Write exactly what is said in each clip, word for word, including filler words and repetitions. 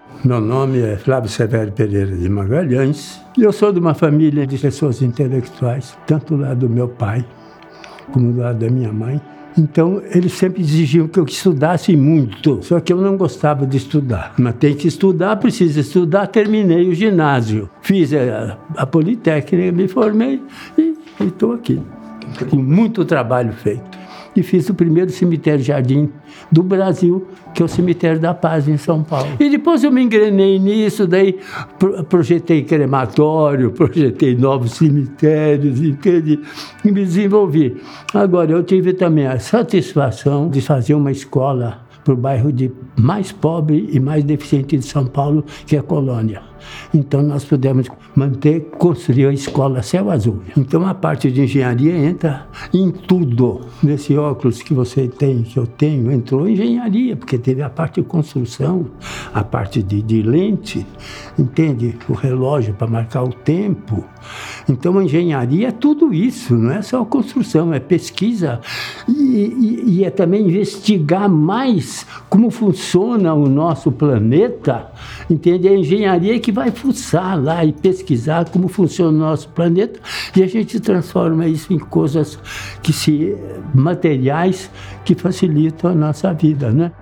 Meu nome é Flávio Severo Pereira de Magalhães e eu sou de uma família de pessoas intelectuais, tanto do lado do meu pai como do lado da minha mãe. Então, eles sempre exigiam que eu estudasse muito, só que eu não gostava de estudar. Mas tem que estudar, precisa estudar. Terminei o ginásio, fiz a, a Politécnica, me formei e estou aqui, com muito trabalho feito. E fiz o primeiro cemitério jardim do Brasil, que é o Cemitério da Paz, em São Paulo. E depois eu me engrenei nisso, daí pro, projetei crematório, projetei novos cemitérios, entende? E me desenvolvi. Agora, eu tive também a satisfação de fazer uma escola para o bairro de mais pobre e mais deficiente de São Paulo, que é a Colônia. Então, nós pudemos manter, construir a escola Céu Azul. Então, a parte de engenharia entra em tudo. Nesse óculos que você tem, que eu tenho, entrou engenharia, porque teve a parte de construção, a parte de, de lente, entende? O relógio para marcar o tempo. Então, a engenharia é tudo isso, não é só construção, é pesquisa e, e, e é também investigar mais como funciona o nosso planeta, entende? A engenharia que vai fuçar lá e pesquisar como funciona o nosso planeta e a gente transforma isso em coisas que se, materiais que facilitam a nossa vida, né?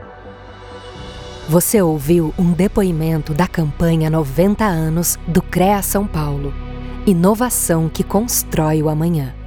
Você ouviu um depoimento da campanha noventa anos do CREA São Paulo. Inovação que constrói o amanhã.